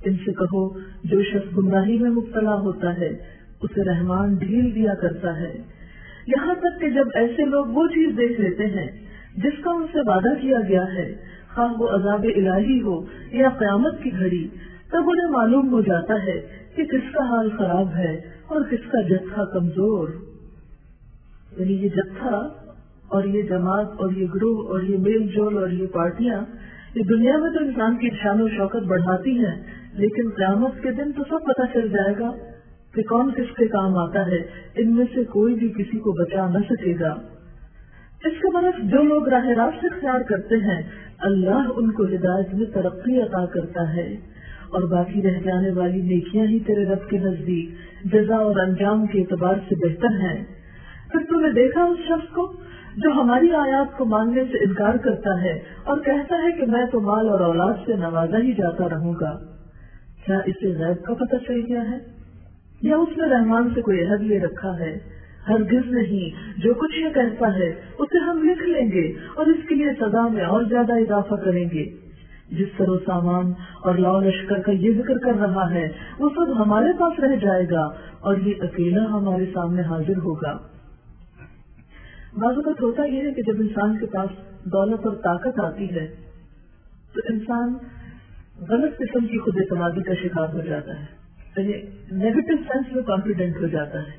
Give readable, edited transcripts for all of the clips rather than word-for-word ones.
ان سے کہو جو شخص گمراہی میں مبتلا ہوتا ہے اسے رحمان ڈھیل دیا کرتا ہے، یہاں تک کہ جب ایسے لوگ وہ چیز دیکھ لیتے ہیں جس کا ان سے وعدہ کیا گیا ہے، خواہ وہ عذاب الہی ہو یا قیامت کی گھڑی، تب انہیں معلوم ہو جاتا ہے کہ کس کا حال خراب ہے اور کس کا جتھا کمزور۔ یعنی یہ جتھا اور یہ جماعت اور یہ گروہ اور یہ میل جول اور یہ پارٹیاں، یہ دنیا میں تو انسان کی شان و شوکت بڑھاتی ہیں، لیکن قیامت کے دن تو سب پتہ چل جائے گا کہ کون کس کے کام آتا ہے، ان میں سے کوئی بھی کسی کو بچا نہ سکے گا۔ اس کے برعکس جو لوگ راہ راست اختیار کرتے ہیں اللہ ان کو ہدایت میں ترقی عطا کرتا ہے، اور باقی رہ جانے والی نیکیاں ہی تیرے رب کے نزدیک جزا اور انجام کے اعتبار سے بہتر ہیں۔ پھر تم نے دیکھا اس شخص کو جو ہماری آیات کو ماننے سے انکار کرتا ہے اور کہتا ہے کہ میں تو مال اور اولاد سے نوازا ہی جاتا رہوں گا، کیا اسے غیب کا پتہ چل گیا ہے یا اس نے رحمان سے کوئی عہد لے رکھا ہے؟ ہرگز نہیں، جو کچھ یہ کہتا ہے اسے ہم لکھ لیں گے اور اس کے لیے سزا میں اور زیادہ اضافہ کریں گے۔ جس سر و سامان اور لاؤ لشکر کا یہ ذکر کر رہا ہے وہ سب ہمارے پاس رہ جائے گا اور یہ اکیلا ہمارے سامنے حاضر ہوگا۔ بعض اوقات ہوتا یہ ہے کہ جب انسان کے پاس دولت اور طاقت آتی ہے تو انسان غلط قسم کی خود اعتمادی کا شکار ہو جاتا ہے، یعنی نیگیٹو سینس میں کانفیڈنٹ ہو جاتا ہے،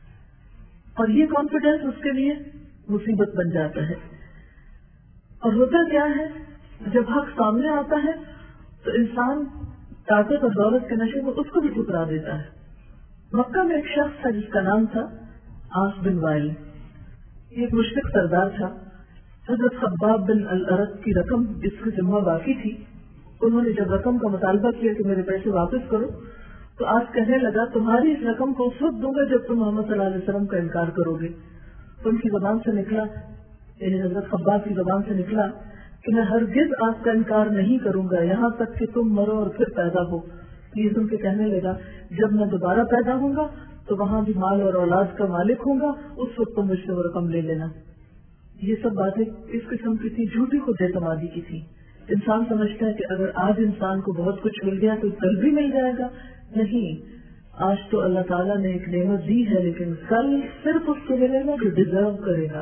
اور یہ کانفیڈنس اس کے لیے مصیبت بن جاتا ہے۔ اور ہوتا کیا ہے، جب حق سامنے آتا ہے تو انسان طاقت اور دولت کے نشے میں اس کو بھی ٹھکرا دیتا ہے۔ مکہ میں ایک شخص تھا جس کا نام تھا عاص بن وائل، یہ ایک مشرک سردار تھا۔ حضرت خباب بن الارت کی رقم جس کی ذمہ باقی تھی، انہوں نے جب رقم کا مطالبہ کیا کہ میرے پیسے واپس کرو، تو آج کہنے لگا تمہاری اس رقم کو اس وقت دوں گا جب تم محمد صلی اللہ علیہ وسلم کا انکار کرو گے۔ تو ان کی زبان سے نکلا، یعنی حضرت خباب کی زبان سے نکلا کہ میں ہرگز آپ کا انکار نہیں کروں گا یہاں تک کہ تم مرو اور پھر پیدا ہو۔ یہ سن کے کہنے لگا جب میں دوبارہ پیدا ہوں گا تو وہاں بھی مال اور اولاد کا مالک ہوں گا، اس وقت تم مجھ سے وہ رقم لے لینا۔ یہ سب باتیں اس قسم کی تھی، جھوٹی خود اعتمادی کی تھی۔ انسان سمجھتا ہے کہ اگر آج انسان کو بہت کچھ مل گیا تو کل بھی مل جائے گا، نہیں، آج تو اللہ تعالیٰ نے ایک نعمت دی ہے لیکن کل صرف اس کو ملے گا جو ڈیزرو کرے گا۔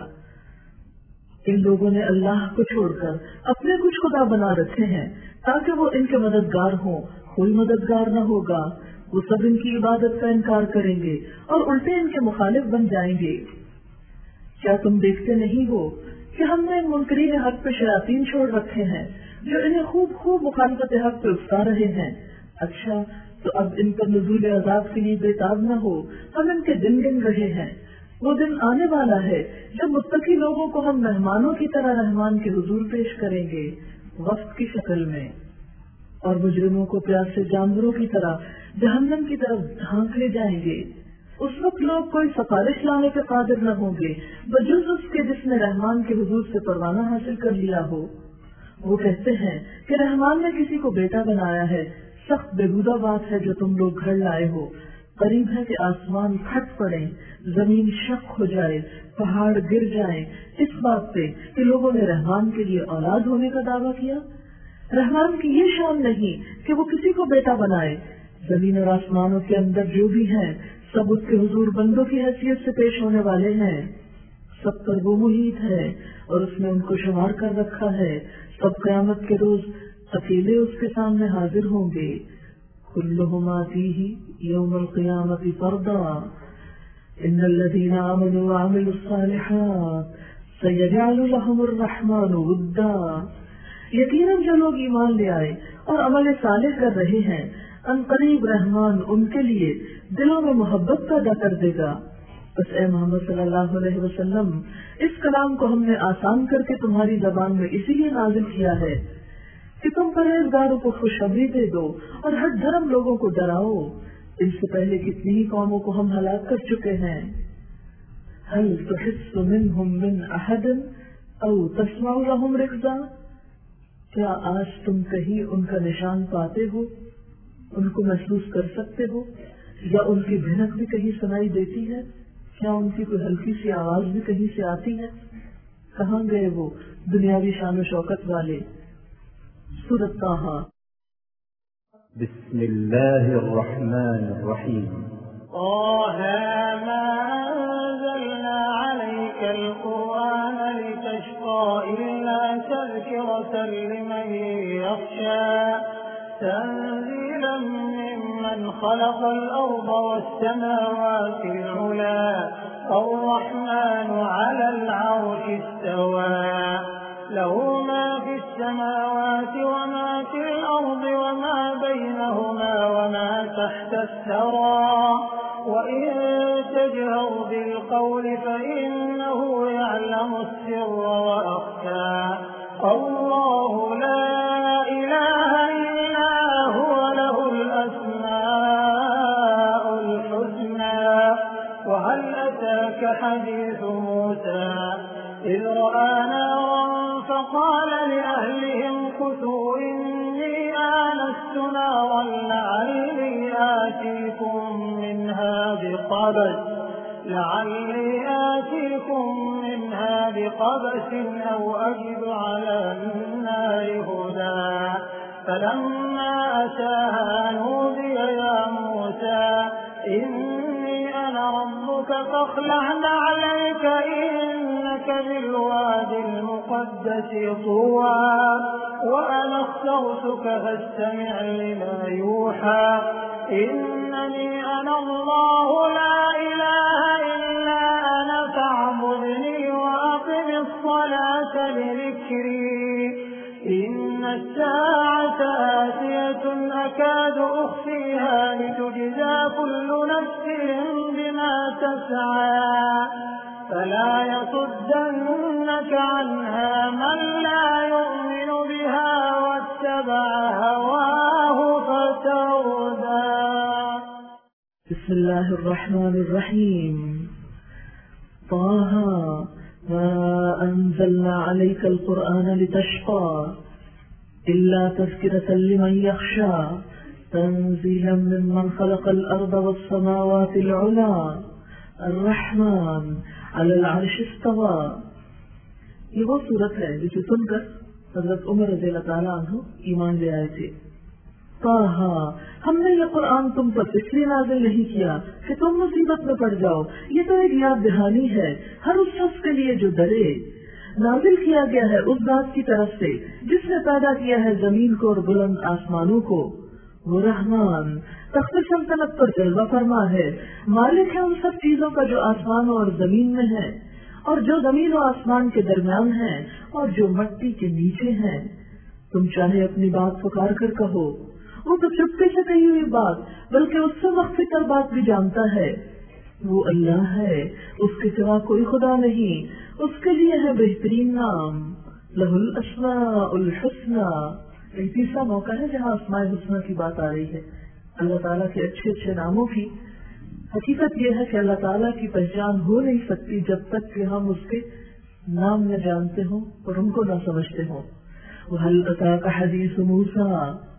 ان لوگوں نے اللہ کو چھوڑ کر اپنے کچھ خدا بنا رکھے ہیں تاکہ وہ ان کے مددگار ہوں، کوئی مددگار نہ ہوگا، وہ سب ان کی عبادت کا انکار کریں گے اور الٹے ان کے مخالف بن جائیں گے۔ کیا تم دیکھتے نہیں ہو کہ ہم نے ان منکرین حق پہ شیاطین چھوڑ رکھے ہیں جو انہیں خوب خوب مخالفت حق پہ اکسا رہے ہیں؟ اچھا تو اب ان پر نزول عذاب کے لیے بےتاب نہ ہو، ہم ان کے دن گن رہے ہیں۔ وہ دن آنے والا ہے جب متقی لوگوں کو ہم مہمانوں کی طرح رحمان کے حضور پیش کریں گے وقت کی شکل میں، اور مجرموں کو پیاسے جانوروں کی طرح جہنم کی طرف دھانک لے جائیں گے۔ اس وقت لوگ کوئی سفارش لانے کے قادر نہ ہوں گے بجز اس کے جس نے رحمان کے حضور سے پروانہ حاصل کر لیا ہو۔ وہ کہتے ہیں کہ رحمان نے کسی کو بیٹا بنایا ہے، سخت بےہودہ بات ہے جو تم لوگ گھڑ لائے ہو۔ قریب ہے کہ آسمان پھٹ پڑے، زمین شق ہو جائے، پہاڑ گر جائیں، اس بات پہ کہ لوگوں نے رحمان کے لیے اولاد ہونے کا دعویٰ کیا۔ رحمان کی یہ شان نہیں کہ وہ کسی کو بیٹا بنائے۔ زمین اور آسمانوں کے اندر جو بھی ہیں سب اس کے حضور بندوں کی حیثیت سے پیش ہونے والے ہیں، سب پر وہ محیط ہے اور اس نے ان کو شمار کر رکھا ہے۔ سب قیامت کے روز اکیلے اس کے سامنے حاضر ہوں گے۔ کلہم آتیہ یوم القیامت فردا ان الذین آمنوا وعملوا الصالحات سیجعل لهم الرحمن ودا۔ یقیناً جو لوگ ایمان لے آئے اور عمل صالح کر رہے ہیں ان قریب رحمان ان کے لیے دلوں میں محبت پیدا کر دے گا۔ بس اے محمد صلی اللہ علیہ وسلم، اس کلام کو ہم نے آسان کر کے تمہاری زبان میں اسی لیے نازل کیا ہے کہ تم پرہیزگاروں کو خوشخبری دے دو اور ہر دھرم لوگوں کو ڈراؤ۔ ان سے پہلے کتنی ہی قوموں کو ہم ہلاک کر چکے ہیں۔ هل تحس منهم من احد او تسمع لهم رکزا؟ کیا آج تم کہیں ان کا نشان پاتے ہو، ان کو محسوس کر سکتے ہو، یا ان کی بھنک بھی کہیں سنائی دیتی ہے؟ کیا ان کی کوئی ہلکی سی آواز بھی کہیں سے آتی ہے؟ کہاں گئے وہ دنیاوی شان و شوکت والے؟ سورۃ طٰہٰ۔ بسم الله الرحمن الرحيم. طه ما أنزلنا عليك القرآن لتشقى إلا تذكرة لمن يخشى تنزيلا ممن خلق الأرض والسماوات العلى الرحمن على العرش استوى له ما في السماوات وما في الأرض وما بينهما وما تحت الثرى وإن تجهر بالقول فإنه يعلم السر وأخفى الله لا إله إلا هو له الأسماء الحسنى وهل أتاك حديث موسى إذ رأى نارا فقال لأهلهم كثوا إني آنست نارا لعلي آتيكم منها بقبس أو أجد على النار هدى فلما أتاها نودي يا موسى إني أنا ربك فاخلع نعليك إنك بالواد المقدس طوى وأنا اخترتك فاستمع لما يوحى إنني أنا الله لا إله إلا أنا فاعبدني وأقم الصلاة لذكري إن الساعة آتية أكاد أخفيها لتجزى كل نفس بما تسعى فلا يصدنك عنها من لا يؤمن بها واتبع هواه فتردى. بسم الله الرحمن الرحيم. طه ما أنزلنا عليك القرآن لتشقى إلا تذكرة لمن يخشى تنزيلا ممن خلق الأرض والسماوات العلى الرحمن على العرش استوى. یہ وہ صورت ہے جسے سن کر حضرت عمر رضی اللہ تعالیٰ عنہ ایمان لے آئے تھے. طه ہم نے یہ قرآن تم پر اس لیے نازل نہیں کیا کہ تم مصیبت میں پڑ جاؤ، یہ تو ایک یاد دہانی ہے ہر اس شخص کے لیے جو ڈرے. نازل کیا گیا ہے اس ذات کی طرف سے جس نے پیدا کیا ہے زمین کو اور بلند آسمانوں کو. وہ رحمان تخت سلطنت پر جلوہ فرما ہے، مالک ہے ان سب چیزوں کا جو آسمانوں اور زمین میں ہے اور جو زمین و آسمان کے درمیان ہے اور جو مٹی کے نیچے ہیں. تم چاہے اپنی بات پکار کر کہو، وہ تو چپکے سے کہی ہوئی بات بلکہ اس سے مخفی تر بات بھی جانتا ہے. وہ اللہ ہے، اس کے سوا کوئی خدا نہیں، اس کے لیے ہے بہترین نام، لہ الاسماء الحسنى. ایک تیسرا موقع ہے جہاں اسماء الحسنى کی بات آ رہی ہے. اللہ تعالیٰ کے اچھے اچھے ناموں کی حقیقت یہ ہے کہ اللہ تعالیٰ کی پہچان ہو نہیں سکتی جب تک کہ ہم اس کے نام نہ جانتے ہوں اور ان کو نہ سمجھتے ہوں. وَهَلْ أَتَاكَ حَدِيثُ مُوسَىٰ،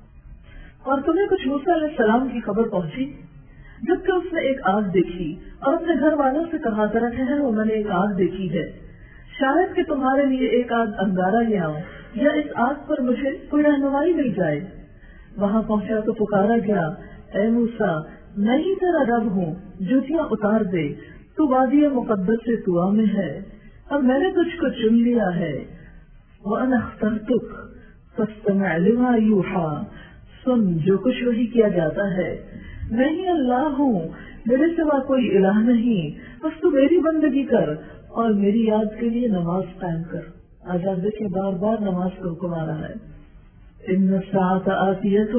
اور تمہیں کچھ موسیٰ علیہ السلام کی خبر پہنچی جبکہ اس نے ایک آگ دیکھی اور اپنے گھر والوں سے کہا ذرا ٹھہرو، میں نے ایک آگ دیکھی ہے، شاید کہ تمہارے لیے ایک آگ انگارہ لے آؤں یا اس آگ پر مجھے کوئی رہنمائی مل جائے. وہاں پہنچا تو پکارا گیا، اے موسیٰ میں ہی تیرا رب ہوں، جوتیاں اتار دے، تو وادی مقدس سے طویٰ میں ہے اور میں نے تجھ کو چن لیا ہے. وَأَنَا اخْتَرْتُكَ فَاسْتَمِعْ لِمَا يُوحَىٰ، سن جو کچھ وحی کیا جاتا ہے. میں ہی اللہ ہوں، میرے سوا کوئی الہ نہیں، بس تو میری بندگی کر اور میری یاد کے لیے نماز قائم کر. آج آپ دیکھیں بار بار نماز کا حکم آ رہا ہے. ان الساعۃ آتیۃ،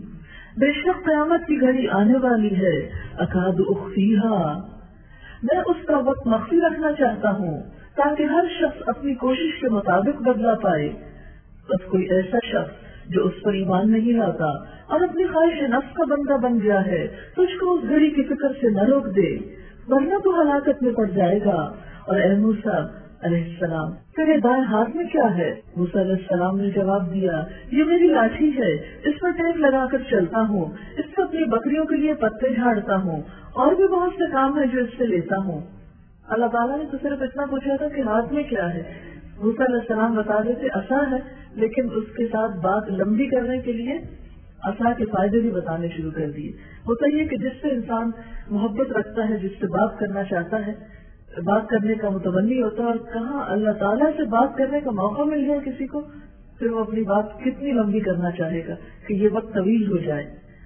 بے شک قیامت کی گھڑی آنے والی ہے. اکاد اخفیہا، میں اس کا وقت مخفی رکھنا چاہتا ہوں تاکہ ہر شخص اپنی کوشش کے مطابق بدلہ پائے. بس کوئی ایسا شخص جو اس پر ایمان نہیں لاتا اور اپنی خواہش نفس کا بندہ بن گیا ہے تجھ کو اس گھڑی کی فکر سے نہ روک دے ورنہ تو ہلاکت میں پڑ جائے گا. اور اے موسیٰ علیہ السلام تیرے دائیں ہاتھ میں کیا ہے؟ موسیٰ علیہ السلام نے جواب دیا، یہ میری لاٹھی ہے، اس پر ٹیک لگا کر چلتا ہوں، اس سے اپنی بکریوں کے لیے پتے جھاڑتا ہوں اور بھی بہت سے کام ہے جو اس سے لیتا ہوں. اللہ تعالیٰ نے تو صرف اتنا پوچھا تھا کہ ہاتھ میں کیا ہے. موسیٰ علیہ السلام بتا دیتے عصا ہے، لیکن اس کے ساتھ بات لمبی کرنے کے لیے عصا کے فائدے بھی بتانے شروع کر دیے. ہوتا یہ کہ جس سے انسان محبت رکھتا ہے، جس سے بات کرنا چاہتا ہے، بات کرنے کا متمنی ہوتا ہے، اور کہاں اللہ تعالیٰ سے بات کرنے کا موقع مل جائے کسی کو، پھر وہ اپنی بات کتنی لمبی کرنا چاہے گا کہ یہ وقت طویل ہو جائے.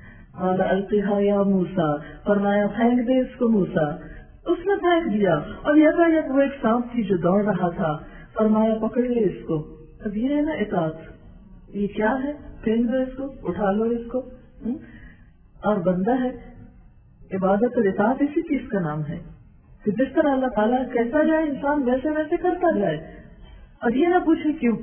القیہا یا موسیٰ، فرمایا پھینک دے اس کو موسیٰ. اس نے پھینک دیا اور یکایک وہ ایک سانپ تھی جو دوڑ رہا تھا. فرمایا پکڑ لے اس کو. اب یہ ہے نا اطاعت، یہ کیا ہے؟ پھینک دو اس کو، اٹھا لو اس کو. اور بندہ ہے، عبادت اور اطاعت اسی چیز کا نام ہے کہ جس طرح اللہ تعالیٰ کہتا جائے انسان ویسے ویسے کرتا جائے. اور یہ نہ پوچھے کیوں.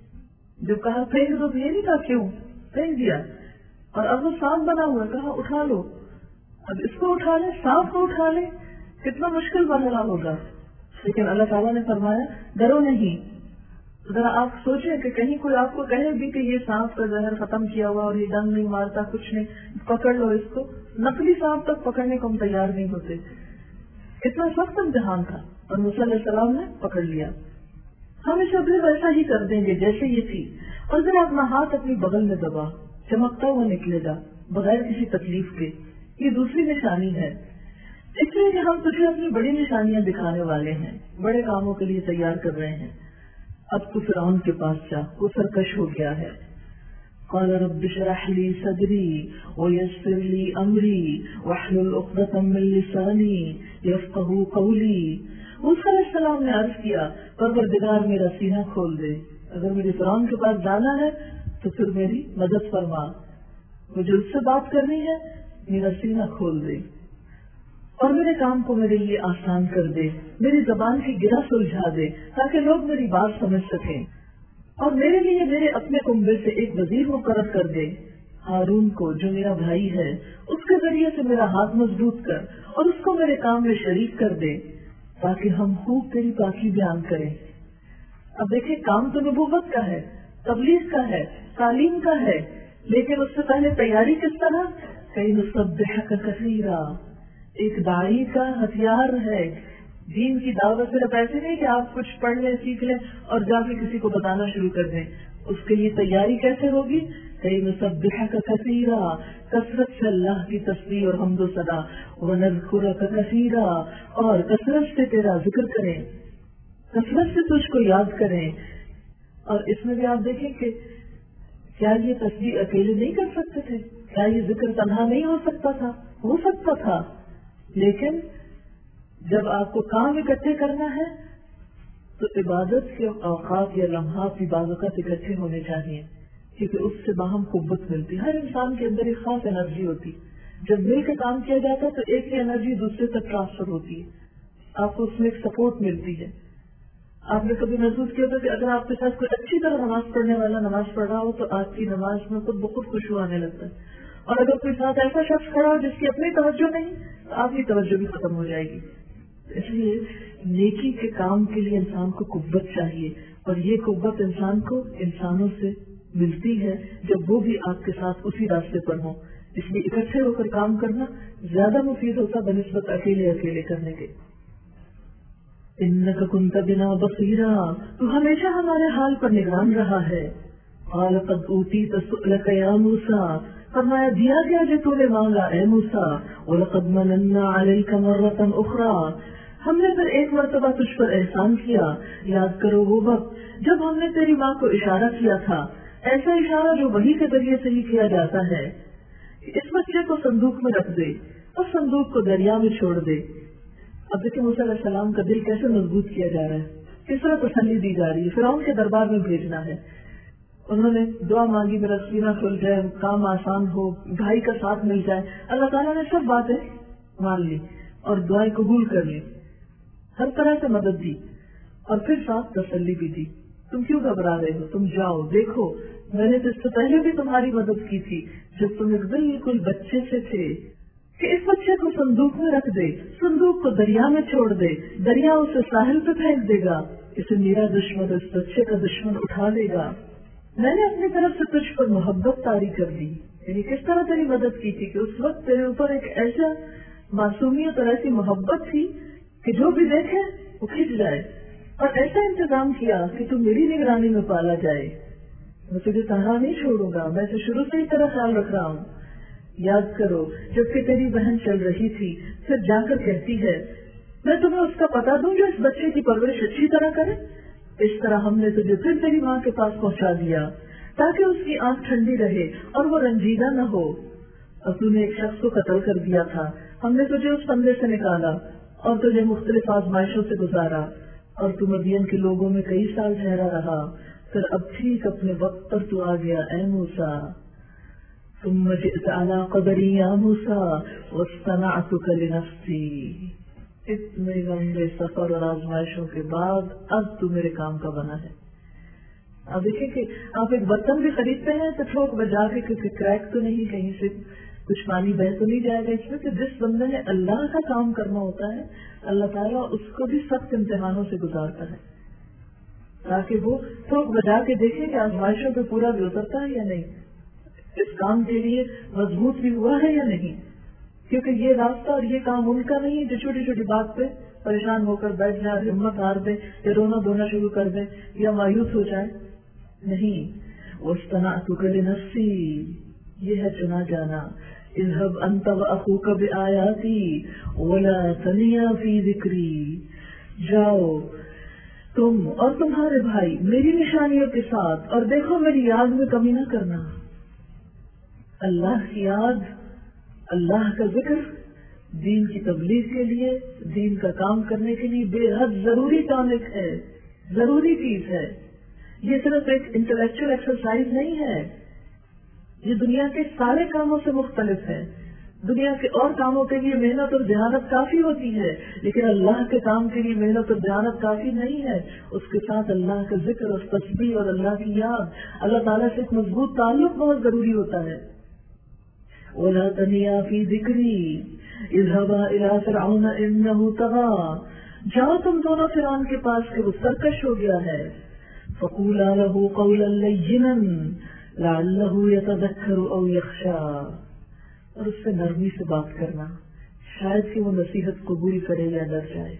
جب کہا پھینک دو تو یہ نہیں کہا کیوں، پھینک دیا. اور اب وہ سانپ بنا ہوا، کہا اٹھا لو. اب اس کو اٹھا لے، سانپ کو اٹھا لے، کتنا مشکل بن رہا ہوگا. لیکن اللہ تعالیٰ نے فرمایا ڈرو نہیں. ذرا آپ سوچیں کہ کہیں کوئی آپ کو کہے بھی کہ یہ سانپ کا زہر ختم کیا ہوا اور یہ ڈنگ نہیں مارتا، کچھ نہیں، پکڑ لو اس کو. نقلی سانپ تک پکڑنے کو ہم تیار نہیں ہوتے. اتنا سخت امتحان تھا اور موسیٰ علیہ السلام نے پکڑ لیا. ہم اسے بھی ویسا ہی کر دیں گے جیسے یہ تھی. اور ذرا اپنا ہاتھ اپنی بغل میں دبا، چمکتا ہوا نکلے گا بغیر کسی تکلیف کے. یہ دوسری نشانی ہے. اس لیے کہ ہم تجھے اپنی بڑی نشانیاں دکھانے والے ہیں، بڑے کاموں کے لیے تیار کر رہے ہیں. اب تو فرعون کے پاس جا، وہ سرکش ہو گیا ہے. قال رب اشرح لي صدري ويسر لي امري واحلل عقدة من لساني يفقهوا قولي. موسیٰ علیہ السلام نے عرض کیا پروردگار میرا سینہ کھول دے. اگر مجھے فرعون کے پاس جانا ہے تو پھر میری مدد فرما. مجھے اس سے بات کرنی ہے، میرا سینہ کھول دے اور میرے کام کو میرے لیے آسان کر دے. میری زبان کی گرہ سلجھا دے تاکہ لوگ میری بات سمجھ سکیں. اور میرے لیے میرے اپنے کنبے سے ایک وزیر مقرر کر دے، ہارون کو جو میرا بھائی ہے. اس کے ذریعے سے میرا ہاتھ مضبوط کر اور اس کو میرے کام میں شریک کر دے تاکہ ہم خوب تیری پاکی بیان کریں. اب دیکھیں، کام تو نبوت کا ہے، تبلیغ کا ہے، تعلیم کا ہے، لیکن اس سے پہلے تیاری کس طرح؟ کئی نسبحک کثیرا. ایک داعی کا ہتھیار ہے دین کی دعوت. صرف ایسے نہیں کہ آپ کچھ پڑھ لیں، سیکھ لیں اور جا کے کسی کو بتانا شروع کر دیں. اس کے لیے تیاری کیسے ہوگی؟ کئی نسبحک کثیرا، کثرت سے اللہ کی تسبیح اور حمد و ثنا. ونذکرک کثیرا، اور کثرت سے تیرا ذکر کریں، کثرت سے تجھ کو یاد کریں. اور اس میں بھی آپ دیکھیں کہ کیا یہ تسبیح اکیلے نہیں کر سکتے تھے؟ کیا یہ ذکر تنہا نہیں ہو سکتا تھا؟ ہو سکتا تھا. لیکن جب آپ کو کام اکٹھے کرنا ہے تو عبادت کے اوقات یا لمحات بھی بعض اوقات اکٹھے ہونے چاہیے، کیونکہ اس سے باہم قوت ملتی. ہر انسان کے اندر ایک خاص انرجی ہوتی. جب مل کے کام کیا جاتا ہے تو ایک ہی انرجی دوسرے تک ٹرانسفر ہوتی ہے. آپ کو اس میں ایک سپورٹ ملتی ہے. آپ نے کبھی محسوس کیا تھا کہ اگر آپ کے ساتھ کوئی اچھی طرح نماز پڑھنے والا نماز پڑھ رہا ہو تو آپ کی نماز میں خود بخود خوشبو آنے لگتا ہے. اور اگر کوئی ساتھ ایسا شخص کھڑا ہو جس کی اپنی توجہ نہیں تو آپ کی توجہ بھی ختم ہو جائے گی. اس لیے نیکی کے کام کے لیے انسان کو قوت چاہیے، اور یہ قوت انسان کو انسانوں سے ملتی ہے جب وہ بھی آپ کے ساتھ اسی راستے پر ہوں. اس لیے اکٹھے ہو کر کام کرنا زیادہ مفید ہوتا بنسبت اکیلے کرنے کے. انک کنت بنا بصیرا، تو ہمیشہ ہمارے حال پر نگران رہا ہے. قال قد اوتیت سؤلک یا موسیٰ، فرمایا دیا گیا جو تو نے مانگا اے موسیٰ. وَلَقَدْ مَنَنَّا عَلَيْكَ مَرَّةً أُخْرَى، ہم نے پھر ایک مرتبہ تجھ پر احسان کیا. یاد کرو وہ وقت جب ہم نے تیری ماں کو اشارہ کیا تھا، ایسا اشارہ جو وحی کے ذریعے سے ہی کیا جاتا ہے. اس بچے کو صندوق میں رکھ دے اور صندوق کو دریا میں چھوڑ دے. اب دیکھیں موسیٰ علیہ السلام کا دل کیسے مضبوط کیا جا رہا ہے، کس طرح تسلی دی جا رہی ہے. فرعون کے دربار میں بھیجنا ہے. انہوں نے دعا مانگی میرا سینہ کھل جائے، کام آسان ہو، بھائی کا ساتھ مل جائے. اللہ تعالیٰ نے سب باتیں مان لی اور دعائیں قبول کر لی، ہر طرح سے مدد دی اور پھر ساتھ تسلی بھی دی. تم کیوں گھبرا رہے ہو؟ تم جاؤ، دیکھو میں نے تو اس سے پہلے بھی تمہاری مدد کی تھی جب تم ایک بالکل بچے سے تھے. کہ اس بچے کو صندوق میں رکھ دے، صندوق کو دریا میں چھوڑ دے، دریا اسے ساحل پہ پھینک دے گا. اسے میرا دشمن اس بچے کا دشمن اٹھا لے گا. میں نے اپنی طرف سے تجھ پر محبت طاری کر دی. یعنی کس طرح تیری مدد کی تھی کہ اس وقت تیرے اوپر ایک ایسا معصومیت اور ایسی محبت تھی کہ جو بھی دیکھے وہ کھنچ جائے، اور ایسا انتظام کیا کہ تو میری نگرانی میں پالا جائے. میں تجھے تنہا نہیں چھوڑوں گا، میں تو شروع سے ہی تیرا خیال رکھ رہا ہوں. یاد کرو جبکہ تیری بہن چل رہی تھی، پھر جا کر کہتی ہے میں تمہیں اس کا پتا دوں جو اس بچے کی پرورش اچھی طرح کرے. اس طرح ہم نے تجھے پھر تیری ماں کے پاس پہنچا دیا تاکہ اس کی آنکھ ٹھنڈی رہے اور وہ رنجیدہ نہ ہو. اور تو نے ایک شخص کو قتل کر دیا تھا، ہم نے تجھے اس پندے سے نکالا اور تجھے مختلف آزمائشوں سے گزارا، اور تو مدین کے لوگوں میں کئی سال ٹھہرا رہا. پھر اب ٹھیک اپنے وقت پر تو آ گیا اے موسیٰ. ثم جئت على قدری یا موسیٰ واصطنعتک لنفسی. اتنے لمبے سفر اور آزمائشوں کے بعد اب تو میرے کام کا بنا ہے. اب دیکھیں کہ آپ ایک برتن بھی خریدتے ہیں تو ٹھوک بجا کے کیونکہ کریک تو نہیں، کہیں سے کچھ پانی بہ تو نہیں جائے گا. اس میں کہ جس بندے نے اللہ کا کام کرنا ہوتا ہے اللہ تعالیٰ اس کو بھی سخت امتحانوں سے گزارتا ہے تاکہ وہ ٹھوک بجا کے دیکھیں کہ آزمائشوں پہ پورا بھی اترتا ہے یا نہیں، اس کام کے لیے مضبوط بھی ہوا ہے یا نہیں. کیونکہ یہ راستہ اور یہ کام ان کا نہیں جو چھوٹی چھوٹی بات پہ پریشان ہو کر بیٹھ جائے، ہمت ہار دے یا رونا دھونا شروع کر دے یا مایوس ہو جائے. نہیں، واصطنعتک لنفسی یہ ہے چنا جانا. اذهب انت واخوك بآیاتی ولا تنیا فی ذکری. جاؤ تم اور تمہارے بھائی میری نشانیوں کے ساتھ اور دیکھو میری یاد میں کمی نہ کرنا. اللہ کی یاد، اللہ کا ذکر دین کی تبلیغ کے لیے، دین کا کام کرنے کے لیے بے حد ضروری ٹانک ہے، ضروری چیز ہے. یہ صرف ایک انٹلیکچوئل ایکسرسائز نہیں ہے، یہ دنیا کے سارے کاموں سے مختلف ہے. دنیا کے اور کاموں کے لیے محنت اور ذہانت کافی ہوتی ہے، لیکن اللہ کے کام کے لیے محنت اور ذہانت کافی نہیں ہے. اس کے ساتھ اللہ کا ذکر اور تسبیح اور اللہ کی یاد، اللہ تعالیٰ سے ایک مضبوط تعلق بہت ضروری ہوتا ہے. وَلَا تَنِيَا فِي ذِكْرِي اذْهَبَا إِلَىٰ فِرْعَوْنَ إِنَّهُ طَغَىٰ. جاؤ تم دونوں فرعون کے پاس کہ وہ سرکش ہو گیا ہے. فَقُولَا لَهُ قَوْلًا لَيِّنًا لَعَلَّهُ يَتَذَكَّرُ أَوْ يَخْشَىٰ. اور اس سے نرمی سے بات کرنا، شاید کہ وہ نصیحت قبول کرے یا ڈر جائے.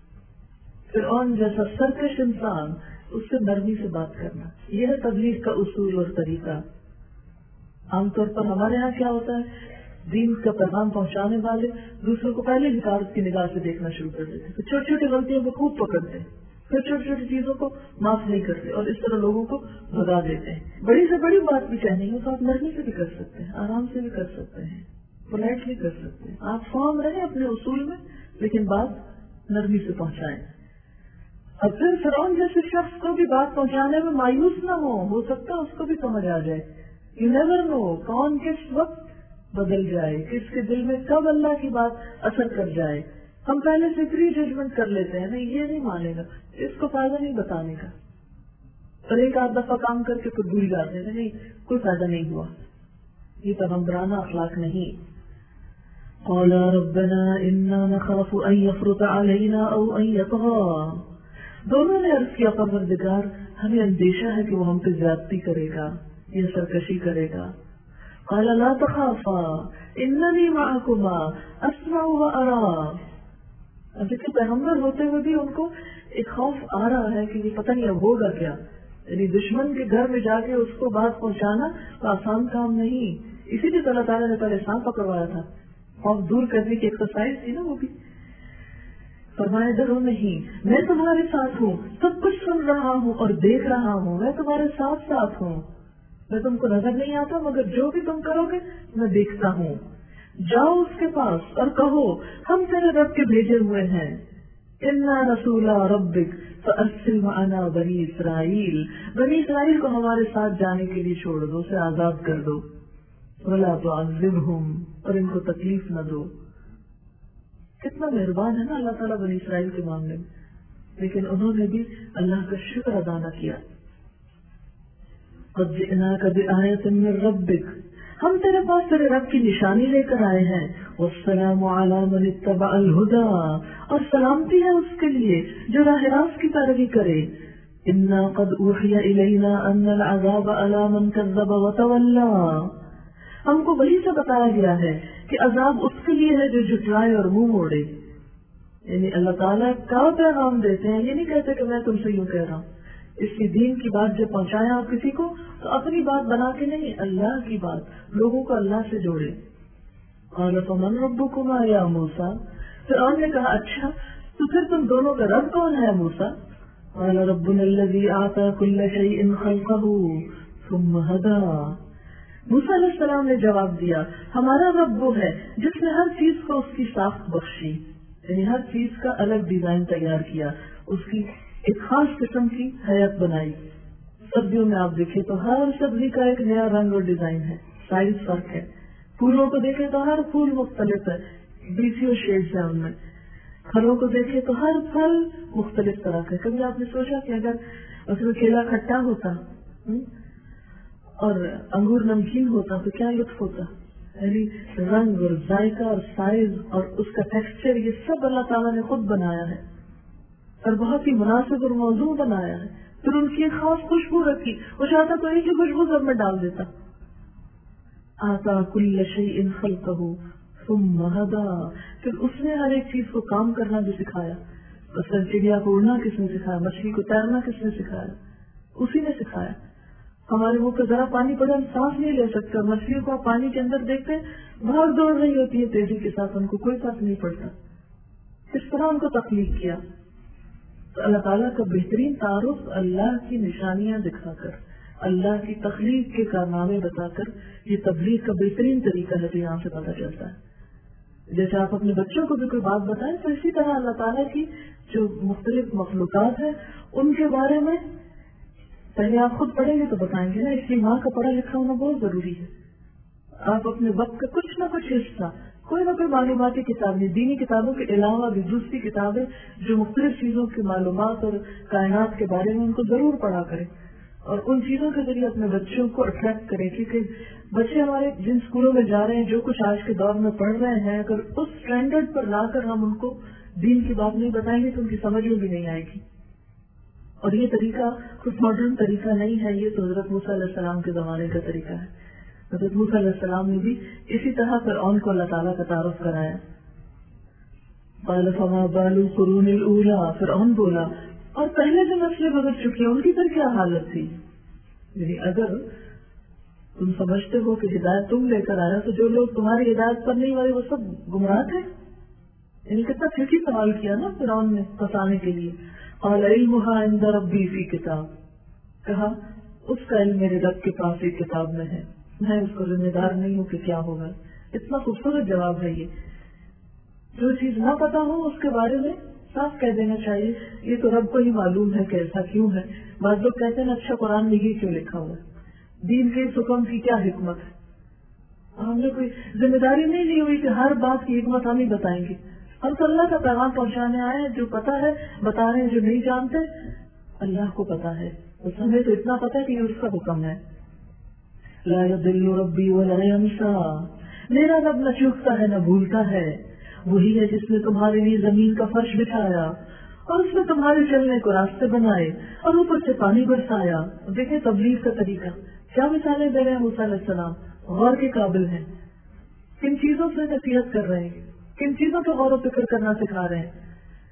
فرعون جیسا سرکش انسان، اس سے نرمی سے بات کرنا، یہ ہے تبلیغ کا اصول اور طریقہ. عام طور پر ہمارے یہاں کیا ہوتا ہے، دین کا پیغام پہنچانے والے دوسروں کو پہلے حقارت کی نگاہ سے دیکھنا شروع کر دیتے، تو چھوٹی چھوٹی غلطیوں کو خوب پکڑتے، پھر چھوٹی چھوٹی چیزوں کو معاف نہیں کرتے اور اس طرح لوگوں کو بھگا دیتے ہیں. بڑی سے بڑی بات بھی کہنی ہو تو آپ نرمی سے بھی کر سکتے ہیں، آرام سے بھی کر سکتے ہیں، پولائٹلی کر سکتے ہیں. آپ فارم رہیں اپنے اصول میں، لیکن بات نرمی سے پہنچائیں. اور پھر فرعون جیسے شخص کو بھی بات پہنچانے میں مایوس نہ ہو سکتا ہے اس کو بھی سمجھ آ جائے. یو نیور نو کون کس وقت بدل جائے، کس کے دل میں کب اللہ کی بات اثر کر جائے. ہم پہلے سے پری ججمنٹ کر لیتے ہیں، نہیں یہ نہیں مانے گا، اس کو فائدہ نہیں بتانے کا، اور ایک آدھ دفعہ کام کر کے پھر بھول جاتے ہیں، نہیں کوئی فائدہ نہیں ہوا. یہ پیغمبرانہ اخلاق نہیں. قال ربنا انا نخاف ان يفرط علينا او ان يطغى. دونوں نے عرض کیا پروردگار ہمیں اندیشہ ہے کہ وہ ہم پہ زیادتی کرے گا یا سرکشی کرے گا. قال لا تخافا انني معكما اسمع وارى. اب دیکھیں پیغمبر ہوتے ہوئے بھی ان کو ایک خوف آ رہا ہے کہ یہ پتہ نہیں اب ہوگا کیا. یعنی دشمن کے گھر میں جا کے اس کو بات پہنچانا تو آسان کام نہیں. اسی لیے اللہ تعالیٰ نے پہلے سانپ پکڑوایا تھا، خوف دور کرنے کی ایکسرسائز تھی نا وہ بھی. فرمایا ڈرو نہیں، میں تمہارے ساتھ ہوں، سب کچھ سن رہا ہوں اور دیکھ رہا ہوں، میں تمہارے ساتھ ساتھ ہوں. میں تم کو نظر نہیں آتا مگر جو بھی تم کرو گے میں دیکھتا ہوں. جاؤ اس کے پاس اور کہو ہم تیرے رب کے بھیجے ہوئے ہیں. انا رسول ربک فارسل معنا بنی اسرائیل. بنی اسرائیل کو ہمارے ساتھ جانے کے لیے چھوڑ دو، اسے آزاد کر دو. ولا تعذبہم، اور ان کو تکلیف نہ دو. کتنا مہربان ہے نا اللہ تعالیٰ بنی اسرائیل کے معاملے میں، لیکن انہوں نے بھی اللہ کا شکر ادا نہ کیا. قد جئناک بآیۃ من ربک، ہم تیرے پاس تیرے رب کی نشانی لے کر آئے ہیں. والسلام علی من اتبع الہدی، اور سلامتی ہے اس کے لیے جو راہ راست کی پیروی کرے. انا قد اوحی الینا ان العذاب علی من کذب وتولی. ہم کو وہی سے بتایا گیا ہے کہ عذاب اس کے لیے ہے جو جھٹلائے اور منہ موڑے. یعنی اللہ تعالیٰ کا پیغام دیتے ہیں، یہ نہیں کہتے کہ میں تم سے یوں کہہ رہا ہوں، اسی دین کی بات جب پہنچائیں آپ کسی کو تو اپنی بات بنا کے نہیں، اللہ کی بات، لوگوں کو اللہ سے جوڑے. قال فمن ربكما یا موسیٰ، فرعون نے کہا اچھا تو پھر تم دونوں کا رب کون ہے موسیٰ؟ قال ربنا الذي اعطى كل شيء خلقه ثم هدى. موسیٰ علیہ السلام نے جواب دیا ہمارا رب وہ ہے جس نے ہر چیز کو اس کی ساخت بخشی، یعنی ہر چیز کا الگ ڈیزائن تیار کیا، اس کی ایک خاص قسم کی حیت بنائی. سبزیوں میں آپ دیکھیں تو ہر سبزی کا ایک نیا رنگ اور ڈیزائن ہے، سائز فرق ہے. پھولوں کو دیکھیں تو ہر پھول مختلف ہے، 20 شیڈز ہیں ان میں. پھلوں کو دیکھیں تو ہر پھل مختلف طرح کا. کبھی آپ نے سوچا کہ اگر اس میں کیلا کھٹا ہوتا اور انگور نمکین ہوتا تو کیا لطف ہوتا؟ یعنی رنگ اور ذائقہ اور سائز اور اس کا ٹیکسچر یہ سب اللہ تعالیٰ نے خود بنایا ہے اور بہت ہی مناسب اور موزوں بنایا ہے. پھر ان کی ایک خاص خوشبو رکھی، وہ چاہتا تو ایک ہی خوشبو سب میں ڈال دیتا. آتا کل شیء خلقہ ثم ہدی، پھر اس نے ہر ایک چیز کو کام کرنا بھی سکھایا. مثلا چڑیا کو اڑنا کس نے سکھایا؟ مچھلی کو تیرنا کس نے سکھایا؟ اسی نے سکھایا. ہمارے منہ پہ ذرا پانی پڑے ہم سانس نہیں لے سکتے، اور مچھلیوں کو آپ پانی کے اندر دیکھتے بھاگ دوڑ رہی ہوتی ہے تیزی کے ساتھ، ان کو کوئی فرق نہیں پڑتا. اس طرح ان کو تخلیق کیا. تو اللہ تعالیٰ کا بہترین تعارف اللہ کی نشانیاں دکھا کر، اللہ کی تخلیق کے کارنامے بتا کر، یہ تبلیغ کا بہترین طریقہ ہے جو یہاں سے پتہ چلتا ہے. جیسے آپ اپنے بچوں کو بھی کوئی بات بتائیں تو اسی طرح اللہ تعالیٰ کی جو مختلف مخلوقات ہیں ان کے بارے میں پہلے آپ خود پڑھیں گے تو بتائیں گے نا. اس لیے ماں کا پڑھا لکھا ہونا بہت ضروری ہے. آپ اپنے وقت کا کچھ نہ کچھ حصہ، کوئی نہ کوئی معلوماتی کتاب نہیں، دینی کتابوں کے علاوہ بھی دوسری کتابیں جو مختلف چیزوں کی معلومات اور کائنات کے بارے میں ان کو ضرور پڑھا کریں، اور ان چیزوں کے ذریعے اپنے بچوں کو اٹریکٹ کریں. کیونکہ بچے ہمارے جن اسکولوں میں جا رہے ہیں، جو کچھ آج کے دور میں پڑھ رہے ہیں، اگر اس اسٹینڈرڈ پر لا کر ہم ان کو دین کی بات نہیں بتائیں گے تو ان کی سمجھ میں بھی نہیں آئے گی. اور یہ طریقہ کچھ ماڈرن طریقہ نہیں ہے، یہ تو حضرت موسیٰ علیہ السلام کے زمانے کا طریقہ ہے. حضرت موسیٰ علیہ السلام نے بھی اسی طرح فرعون کو اللہ تعالیٰ کا تعارف کرایا. قال فما بال القرون الاولى، فرعون بولا اور پہلے جو نسلیں گزر چکی ہیں ان کی پھر کیا حالت تھی. یعنی اگر تم سمجھتے ہو کہ ہدایت تم لے کر آیا تو جو لوگ تمہاری ہدایت پر نہیں والے وہ سب گمراہ تھے. یعنی کتنا ٹھیک سوال کیا نا فرعون نے پھنسانے کے لیے. قال علمها عند ربي في كتاب، کہا اس کا علم میرے رب کے پاس ایک کتاب میں ہے، میں اس کو ذمہ دار نہیں ہوں کہ کیا ہوگا. اتنا خوبصورت جواب ہے یہ. جو چیز نہ پتا ہو اس کے بارے میں صاف کہہ دینا چاہیے، یہ تو رب کو ہی معلوم ہے کہ ایسا کیوں ہے. بعض لوگ کہتے ہیں اچھا قرآن میں یہ کیوں لکھا ہوا ہے، دین کے اس حکم کی کیا حکمت ہے. ہم نے کوئی ذمہ داری نہیں لی ہوئی کہ ہر بات کی حکمت ہم ہی بتائیں گے. ہم تو اللہ کا پیغام پہنچانے آئے ہیں، جو پتا ہے بتا رہے ہیں، جو نہیں جانتے اللہ کو پتا ہے. اس ہمیں تو اتنا پتا ہے کہ یہ اس کا حکم ہے. لا يضل ربی ولا ينسى، میرا رب نہ چوکتا ہے نہ بھولتا ہے. وہی ہے جس نے تمہارے لیے زمین کا فرش بچھایا اور اس میں تمہارے چلنے کو راستے بنائے اور اوپر سے پانی برسایا. دیکھیں تبلیغ کا طریقہ کیا مثالیں دے رہے ہیں موسیٰ علیہ السلام. غور کے قابل ہیں، کن چیزوں سے نصیحت کر رہے ہیں، کن چیزوں کو غور و فکر کرنا سکھا رہے ہیں.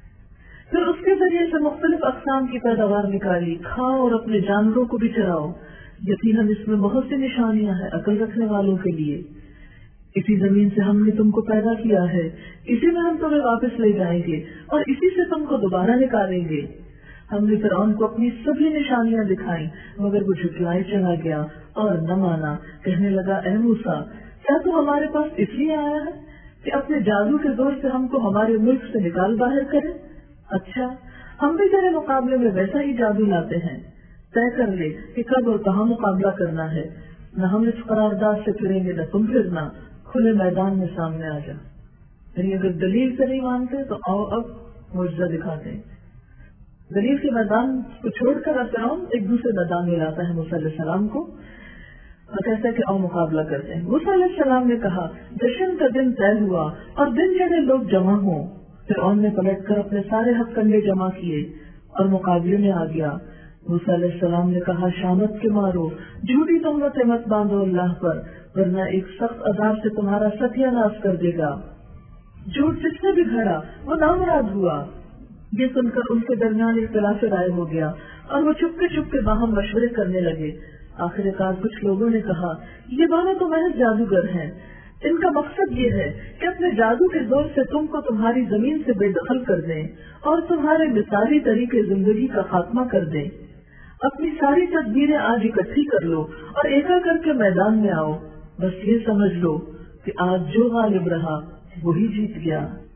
پھر اس کے ذریعے سے مختلف اقسام کی پیداوار نکالی، کھاؤ اور اپنے جانوروں کو بھی چراؤ. یقیناً اس میں بہت سی نشانیاں ہیں عقل رکھنے والوں کے لیے. اسی زمین سے ہم نے تم کو پیدا کیا ہے، اسی میں ہم تمہیں واپس لے جائیں گے اور اسی سے تم کو دوبارہ نکالیں گے. ہم نے فرعون کو اپنی سبھی نشانیاں دکھائیں مگر وہ جھٹلائے چلا گیا اور نہ مانا. کہنے لگا اے موسیٰ، کیا تو ہمارے پاس اس لیے آیا ہے کہ اپنے جادو کے زور سے ہم کو ہمارے ملک سے نکال باہر کرے؟ اچھا ہم بھی تیرے مقابلے میں ویسا ہی جادو لاتے ہیں. طے کر لے کہ کب اور کہاں مقابلہ کرنا ہے. نہ ہم اس قرارداد سے پھریں گے نہ تم پھرنا. کھلے میدان میں سامنے آ جا. یعنی اگر دلیل سے نہیں مانتے تو آؤ اب معجزہ دکھاتے ہیں. دلیل کے میدان کو چھوڑ کر فرعون ایک دوسرے میدان میں لاتا ہے موسیٰ علیہ السلام کو اور کہتا ہے کہ آؤ مقابلہ کرتے ہیں. موسیٰ علیہ السلام نے کہا جشن کا دن طے ہوا اور دن چڑھے لوگ جمع ہوں. فرعون نے پلٹ کر اپنے سارے ہتھ کنڈے جمع کیے اور مقابلے میں آ گیا. موسیٰ علیہ السلام نے کہا شامت کے مارو، جھوٹی تہمتیں مت باندھو اللہ پر، ورنہ ایک سخت عذاب سے تمہارا ستیہ ناش کر دے گا. جھوٹ جس نے بھی گھڑا وہ نامراد ہوا. یہ سن کر ان کے درمیان اختلاف رائے ہو گیا اور وہ چپکے باہم مشورے کرنے لگے۔ آخر کار کچھ لوگوں نے کہا یہ دونوں تو محض جادوگر ہیں، ان کا مقصد یہ ہے کہ اپنے جادو کے زور سے تم کو تمہاری زمین سے بے دخل کر دیں اور تمہارے مثالی طریقے زندگی کا خاتمہ کر دیں۔ اپنی ساری تدبیریں آج اکٹھی کر لو اور ایکا کر کے میدان میں آؤ، بس یہ سمجھ لو کہ آج جو غالب رہا وہی جیت گیا۔